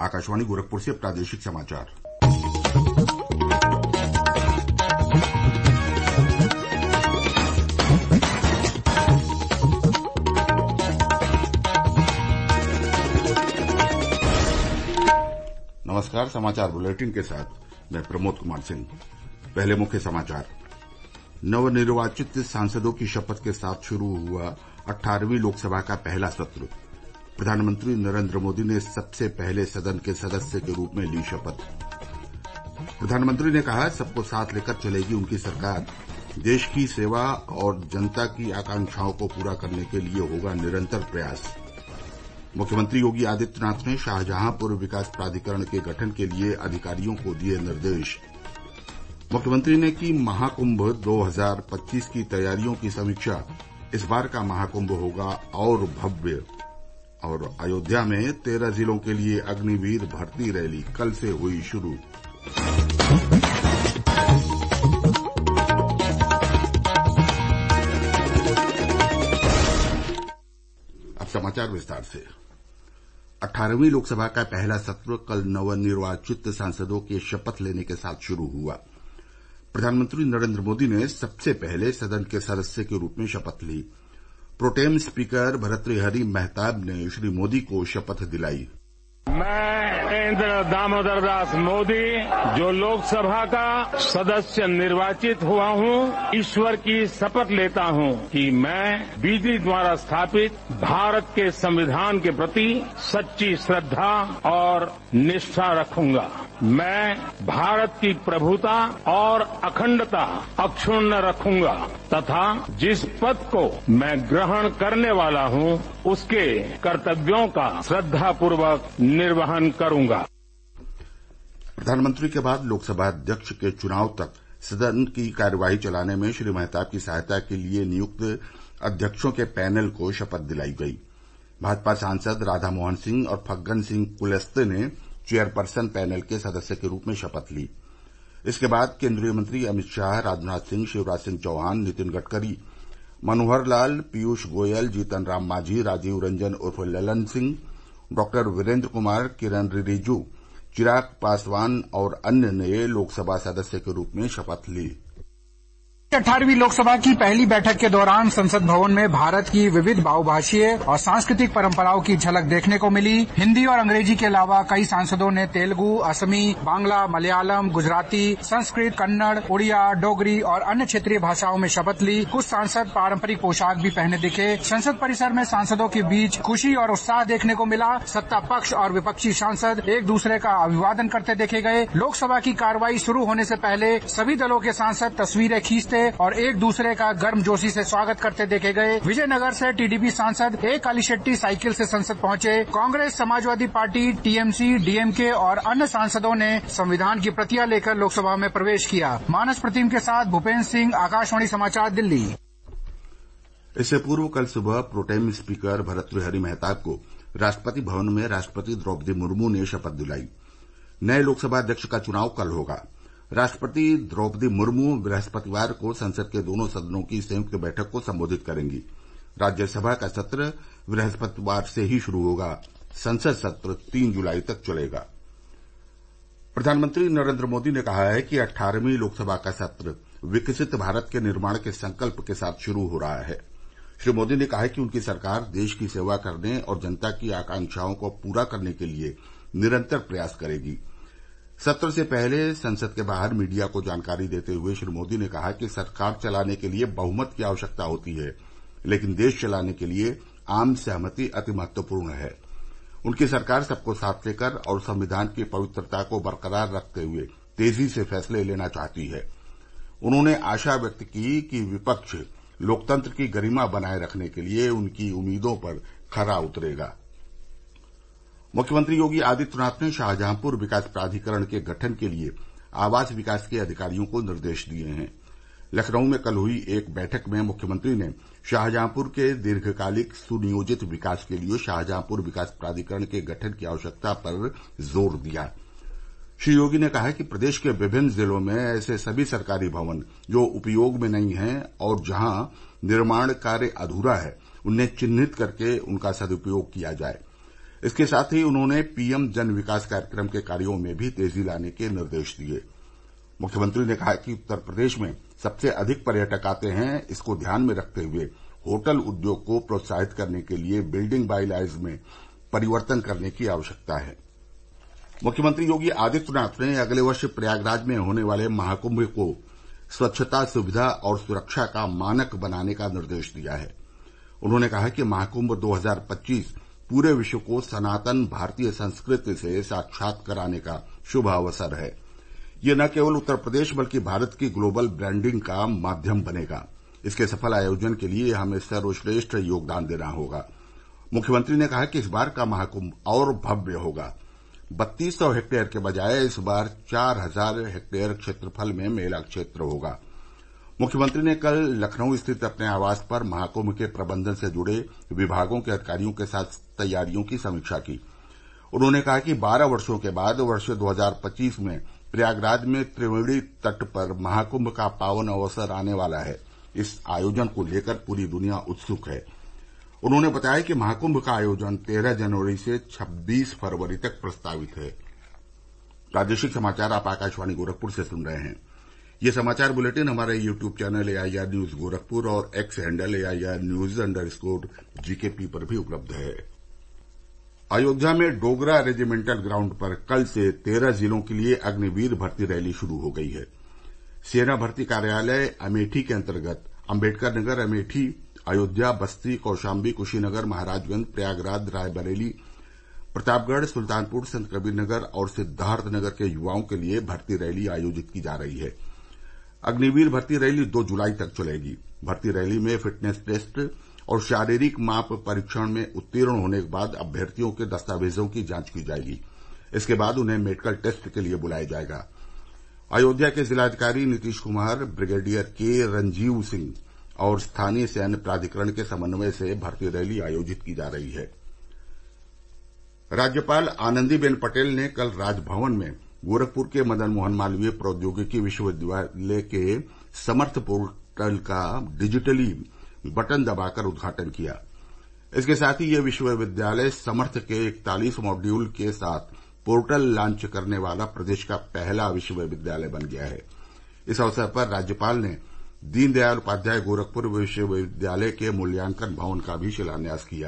आकाशवाणी गोरखपुर से प्रादेशिक समाचार। नमस्कार, समाचार बुलेटिन के साथ मैं प्रमोद कुमार सिंह। पहले मुख्य समाचार। नवनिर्वाचित सांसदों की शपथ के साथ शुरू हुआ 18वीं लोकसभा का पहला सत्र। प्रधानमंत्री नरेंद्र मोदी ने सबसे पहले सदन के सदस्य के रूप में ली शपथ। प्रधानमंत्री ने कहा, सबको साथ लेकर चलेगी उनकी सरकार। देश की सेवा और जनता की आकांक्षाओं को पूरा करने के लिए होगा निरंतर प्रयास। मुख्यमंत्री योगी आदित्यनाथ ने शाहजहांपुर विकास प्राधिकरण के गठन के लिए अधिकारियों को दिए निर्देश। मुख्यमंत्री ने की महाकुंभ 2025 की तैयारियों की समीक्षा। इस बार का महाकुंभ होगा और भव्य। और अयोध्या में 13 जिलों के लिए अग्निवीर भर्ती रैली कल से हुई शुरू। अब समाचार विस्तार से। 18वीं लोकसभा का पहला सत्र कल नवनिर्वाचित सांसदों के शपथ लेने के साथ शुरू हुआ। प्रधानमंत्री नरेंद्र मोदी ने सबसे पहले सदन के सदस्य के रूप में शपथ ली। प्रोटेम स्पीकर भर्तृहरि महताब ने श्री मोदी को शपथ दिलाई। मैं नरेंद्र दामोदर दास मोदी, जो लोकसभा का सदस्य निर्वाचित हुआ हूं, ईश्वर की शपथ लेता हूं कि मैं विधि द्वारा स्थापित भारत के संविधान के प्रति सच्ची श्रद्धा और निष्ठा रखूंगा। मैं भारत की प्रभुता और अखंडता अक्षुण्ण रखूंगा तथा जिस पद को मैं ग्रहण करने वाला हूं, उसके कर्तव्यों का श्रद्धापूर्वक निर्वहन करूंगा। प्रधानमंत्री के बाद लोकसभा अध्यक्ष के चुनाव तक सदन की कार्यवाही चलाने में श्री मेहताब की सहायता के लिए नियुक्त अध्यक्षों के पैनल को शपथ दिलाई गई। भाजपा सांसद राधा मोहन सिंह और फग्गन सिंह कुलस्ते ने चेयरपर्सन पैनल के सदस्य के रूप में शपथ ली। इसके बाद केंद्रीय मंत्री अमित शाह, राजनाथ सिंह, शिवराज सिंह चौहान, नितिन गडकरी, मनोहर लाल, पीयूष गोयल, जीतन राम मांझी, राजीव रंजन उर्फ ललन सिंह, डॉक्टर वीरेंद्र कुमार, किरण रिजिजू, चिराग पासवान और अन्य ने लोकसभा सदस्य के रूप में शपथ ली। 18वीं लोकसभा की पहली बैठक के दौरान संसद भवन में भारत की विविध बहुभाषीय और सांस्कृतिक परंपराओं की झलक देखने को मिली। हिंदी और अंग्रेजी के अलावा कई सांसदों ने तेलुगु, असमी, बांग्ला, मलयालम, गुजराती, संस्कृत, कन्नड़, उड़िया, डोगरी और अन्य क्षेत्रीय भाषाओं में शपथ ली। कुछ सांसद पारंपरिक पोशाक भी पहने दिखे। संसद परिसर में सांसदों के बीच खुशी और उत्साह देखने को मिला। सत्ता पक्ष और विपक्षी सांसद एक दूसरे का अभिवादन करते देखे गए। लोकसभा की कार्रवाई शुरू होने से पहले सभी दलों के सांसद तस्वीरें खींचते और एक दूसरे का गर्मजोशी से स्वागत करते देखे गए। विजयनगर से टीडीपी सांसद ए कालीशेट्टी साइकिल से संसद पहुंचे। Congress, Samajwadi Party, TMC, DMK और अन्य सांसदों ने संविधान की प्रतियां लेकर लोकसभा में प्रवेश किया। मानस प्रतिम के साथ भूपेन्द्र सिंह, आकाशवाणी समाचार, दिल्ली। इससे पूर्व कल सुबह प्रोटेम स्पीकर भर्तृहरि महताब को राष्ट्रपति भवन में राष्ट्रपति द्रौपदी मुर्मू ने शपथ दिलाई। नए लोकसभा अध्यक्ष का चुनाव कल होगा। राष्ट्रपति द्रौपदी मुर्मू बृहस्पतिवार को संसद के दोनों सदनों की संयुक्त बैठक को संबोधित करेंगी। राज्यसभा का सत्र बृहस्पतिवार से ही शुरू होगा। संसद सत्र 3 जुलाई तक चलेगा। प्रधानमंत्री नरेंद्र मोदी ने कहा है कि 18वीं लोकसभा का सत्र विकसित भारत के निर्माण के संकल्प के साथ शुरू हो रहा है। श्री मोदी ने कहा कि उनकी सरकार देश की सेवा करने और जनता की आकांक्षाओं को पूरा करने के लिए निरंतर प्रयास करेगी। सत्र से पहले संसद के बाहर मीडिया को जानकारी देते हुए श्री मोदी ने कहा कि सरकार चलाने के लिए बहुमत की आवश्यकता होती है, लेकिन देश चलाने के लिए आम सहमति अति महत्वपूर्ण है। उनकी सरकार सबको साथ लेकर और संविधान की पवित्रता को बरकरार रखते हुए तेजी से फैसले लेना चाहती है। उन्होंने आशा व्यक्त की कि विपक्ष लोकतंत्र की गरिमा बनाए रखने के लिए उनकी उम्मीदों पर खरा उतरेगा। मुख्यमंत्री योगी आदित्यनाथ ने शाहजहांपुर विकास प्राधिकरण के गठन के लिए आवास विकास के अधिकारियों को निर्देश दिए हैं। लखनऊ में कल हुई एक बैठक में मुख्यमंत्री ने शाहजहांपुर के दीर्घकालिक सुनियोजित विकास के लिए शाहजहांपुर विकास प्राधिकरण के गठन की आवश्यकता पर जोर दिया। श्री योगी ने कहा कि प्रदेश के विभिन्न जिलों में ऐसे सभी सरकारी भवन जो उपयोग में नहीं हैं और जहां निर्माण कार्य अधूरा है, उन्हें चिन्हित करके उनका सदुपयोग किया जाए। इसके साथ ही उन्होंने पीएम जन विकास कार्यक्रम के कार्यों में भी तेजी लाने के निर्देश दिए। मुख्यमंत्री ने कहा कि उत्तर प्रदेश में सबसे अधिक पर्यटक आते हैं, इसको ध्यान में रखते हुए होटल उद्योग को प्रोत्साहित करने के लिए बिल्डिंग बायलॉज में परिवर्तन करने की आवश्यकता है। मुख्यमंत्री योगी आदित्यनाथ ने अगले वर्ष प्रयागराज में होने वाले महाकुंभ को स्वच्छता, सुविधा और सुरक्षा का मानक बनाने का निर्देश दिया है। उन्होंने कहा कि महाकुंभ 2025 पूरे विश्व को सनातन भारतीय संस्कृति से साक्षात कराने का शुभ अवसर है। ये न केवल उत्तर प्रदेश बल्कि भारत की ग्लोबल ब्रांडिंग का माध्यम बनेगा। इसके सफल आयोजन के लिए हमें सर्वश्रेष्ठ योगदान देना होगा। मुख्यमंत्री ने कहा कि इस बार का महाकुंभ और भव्य होगा। 3200 हेक्टेयर के बजाय इस बार 4000 हेक्टेयर क्षेत्रफल में मेला क्षेत्र होगा। मुख्यमंत्री ने कल लखनऊ स्थित अपने आवास पर महाकुंभ के प्रबंधन से जुड़े विभागों के अधिकारियों के साथ तैयारियों की समीक्षा की। उन्होंने कहा कि 12 वर्षों के बाद वर्ष 2025 में प्रयागराज में त्रिवेणी तट पर महाकुंभ का पावन अवसर आने वाला है। इस आयोजन को लेकर पूरी दुनिया उत्सुक है। उन्होंने बताया कि महाकुंभ का आयोजन 13 जनवरी से 26 फरवरी तक प्रस्तावित है। प्रादेशिक समाचार आप आकाशवाणी गोरखपुर से सुन रहे हैं। ये समाचार बुलेटिन हमारे YouTube channel AIR news Gorakhpur और एक्स हैंडल AIR न्यूज_GKP पर भी उपलब्ध है। अयोध्या में डोगरा रेजिमेंटल ग्राउंड पर कल से 13 जिलों के लिए अग्निवीर भर्ती रैली शुरू हो गई है। सेना भर्ती कार्यालय अमेठी के अंतर्गत अम्बेडकर नगर अमेठी, अयोध्या, बस्ती, कौशाम्बी, कुशीनगर, महाराजगंज, प्रयागराज, रायबरेली, प्रतापगढ़, सुल्तानपुर, संत कबीर नगर और सिद्धार्थनगर के युवाओं के लिए भर्ती रैली आयोजित की जा रही है। अग्निवीर भर्ती रैली 2 जुलाई तक चलेगी। भर्ती रैली में फिटनेस टेस्ट और शारीरिक माप परीक्षण में उत्तीर्ण होने के बाद अभ्यर्थियों के दस्तावेजों की जांच की जाएगी। इसके बाद उन्हें मेडिकल टेस्ट के लिए बुलाया जाएगा। अयोध्या के जिलाधिकारी नीतीश कुमार, ब्रिगेडियर के रंजीव सिंह और स्थानीय सैन्य प्राधिकरण के समन्वय से भर्ती रैली आयोजित की जा रही है। राज्यपाल आनंदीबेन पटेल ने कल राजभवन में गोरखपुर के मदन मोहन मालवीय प्रौद्योगिकी विश्वविद्यालय के समर्थ पोर्टल का डिजिटली बटन दबाकर उद्घाटन किया। इसके साथ ही यह विश्वविद्यालय समर्थ के 41 मॉड्यूल के साथ पोर्टल लॉन्च करने वाला प्रदेश का पहला विश्वविद्यालय बन गया है। इस अवसर पर राज्यपाल ने दीनदयाल उपाध्याय गोरखपुर विश्वविद्यालय के मूल्यांकन भवन का भी शिलान्यास किया।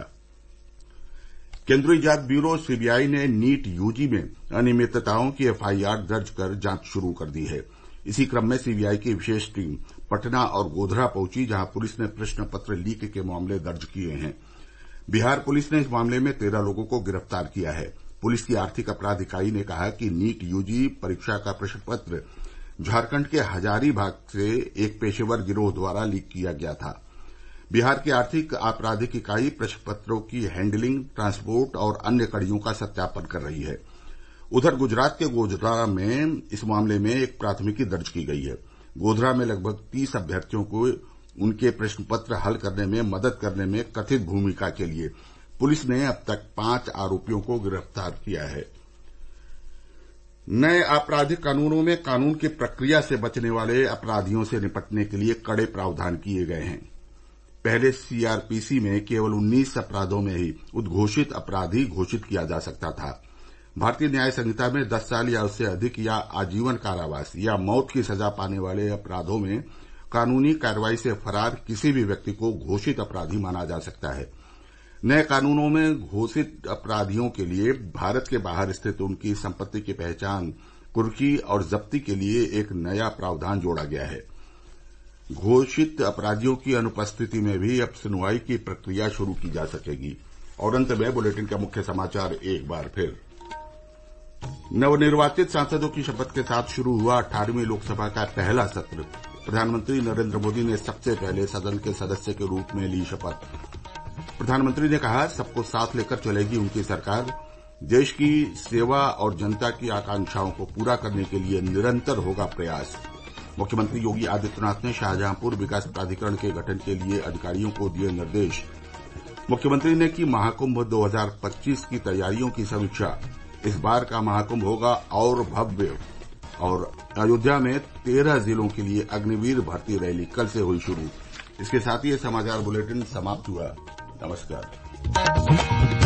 केंद्रीय जांच ब्यूरो सीबीआई ने नीट यूजी में अनियमितताओं की एफआईआर दर्ज कर जांच शुरू कर दी है। इसी क्रम में सीबीआई की विशेष टीम पटना और गोधरा पहुंची, जहां पुलिस ने प्रश्न पत्र लीक के मामले दर्ज किए हैं। बिहार पुलिस ने इस मामले में 13 लोगों को गिरफ्तार किया है। पुलिस की आर्थिक अपराध इकाई ने कहा कि नीट यूजी परीक्षा का प्रश्न पत्र झारखंड के हजारीबाग से एक पेशेवर गिरोह द्वारा लीक किया गया था। बिहार की आर्थिक आपराधिक इकाई प्रश्न पत्रों की हैंडलिंग, ट्रांसपोर्ट और अन्य कड़ियों का सत्यापन कर रही है। उधर गुजरात के गोधरा में इस मामले में एक प्राथमिकी दर्ज की गई है। गोधरा में लगभग 30 अभ्यर्थियों को उनके प्रश्न पत्र हल करने में मदद करने में कथित भूमिका के लिए पुलिस ने अब तक 5 आरोपियों को गिरफ्तार किया है। नए आपराधिक कानूनों में कानून की प्रक्रिया से बचने वाले अपराधियों से निपटने के लिए कड़े प्रावधान किए गए हैं। पहले सीआरपीसी में केवल 19 अपराधों में ही उद्घोषित अपराधी घोषित किया जा सकता था। भारतीय न्याय संहिता में 10 साल या उससे अधिक या आजीवन कारावास या मौत की सजा पाने वाले अपराधों में कानूनी कार्रवाई से फरार किसी भी व्यक्ति को घोषित अपराधी माना जा सकता है। नए कानूनों में घोषित अपराधियों के लिए भारत के बाहर स्थित उनकी संपत्ति की पहचान, कुर्की और जब्ती के लिए एक नया प्रावधान जोड़ा गया है। घोषित अपराधियों की अनुपस्थिति में भी अब सुनवाई की प्रक्रिया शुरू की जा सकेगी। और अंत में बुलेटिन का मुख्य समाचार एक बार फिर। नवनिर्वाचित सांसदों की शपथ के साथ शुरू हुआ 18वीं लोकसभा का पहला सत्र। प्रधानमंत्री नरेंद्र मोदी ने सबसे पहले सदन के सदस्य के रूप में ली शपथ। प्रधानमंत्री ने कहा, सबको साथ लेकर चलेगी उनकी सरकार। देश की सेवा और जनता की आकांक्षाओं को पूरा करने के लिए निरंतर होगा प्रयास। मुख्यमंत्री योगी आदित्यनाथ ने शाहजहांपुर विकास प्राधिकरण के गठन के लिए अधिकारियों को दिए निर्देश। मुख्यमंत्री ने की महाकुंभ 2025 की तैयारियों की समीक्षा। इस बार का महाकुंभ होगा और भव्य। और अयोध्या में 13 जिलों के लिए अग्निवीर भर्ती रैली कल से हुई शुरू। इसके साथ ही ये समाचार बुलेटिन समाप्त हुआ। नमस्कार।